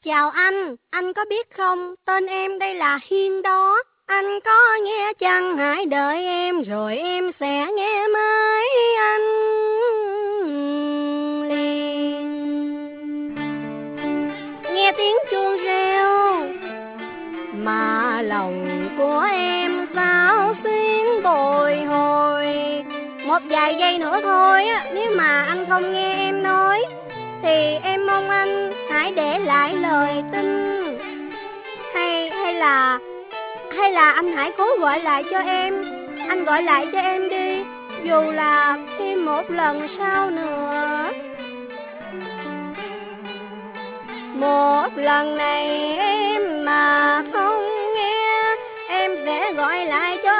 Chào anh có biết không, tên em đây là Hiên đó. Anh có nghe chăng, hãy đợi em rồi em sẽ nghe máy anh liền. Nghe tiếng chuông reo mà lòng của em xao xuyến bồi hồi. Một vài giây nữa thôi á, nếu mà anh không nghe em nói thì em mong anh hãy để lại lời tin. Hay là anh hãy cố gọi lại cho em. Anh gọi lại cho em đi, dù là thêm một lần sau nữa. Một lần này em mà không nghe, em sẽ gọi lại cho